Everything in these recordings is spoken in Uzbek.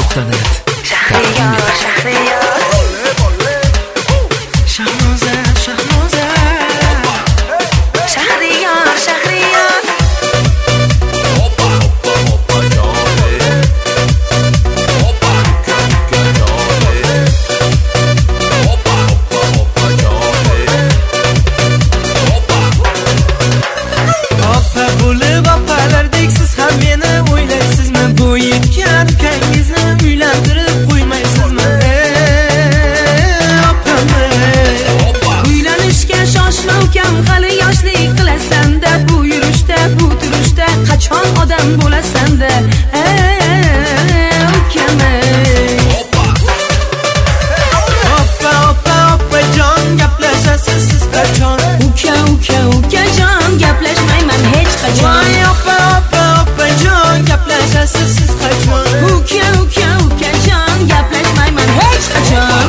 Uskit.net odam bo'lasan-da, Oppa jon gaplashasiz siz qachon? uka jon gaplashmayman hech qachon. Voy oppa jon gaplashasiz siz qachon? Uka jon gaplashmayman hech qachon.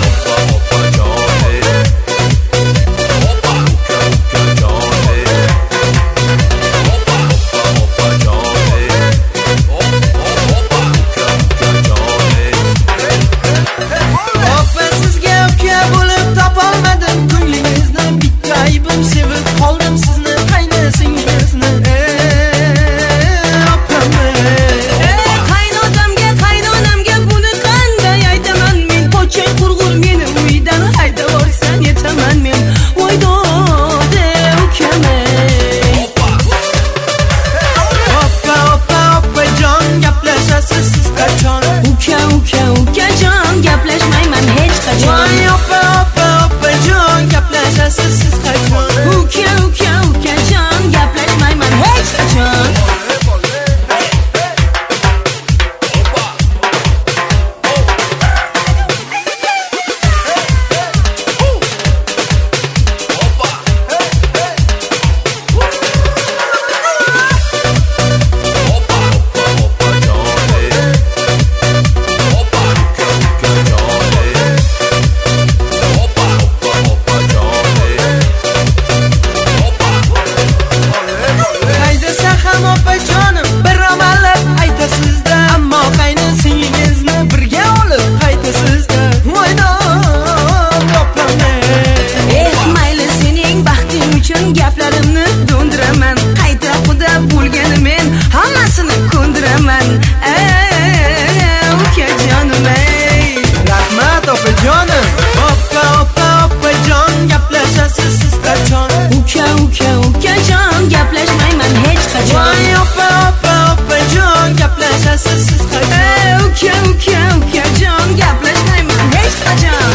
Sevib qoldim sizni qaynasingizni. Qaynonamga buni qanday aytaman men? Pochak qurg'ur meni uydan haydab yuborsan yetaman men. Voy dode ukamay. Oppa jon gaplashasiz siz qachon? Uka jon gaplashmayman hech qachon. Voy oppa jon gaplashasiz siz qachon? Uka jon gaplashmayman hech qachon. Gaplarimni do'ndiraman, qayta xudo bo'lgani men hammasini ko'ndiraman. Ukajonim ey. Rahmat opajonim. Oppa jon gaplashasiz siz qachon? Uka jon gaplashmayman hech qachon. Voy oppa jon gaplashasiz siz qachon? Uka jon gaplashmayman hech qachon.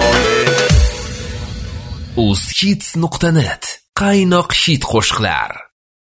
Uskit.net qaynoq hit qo'shiqlar.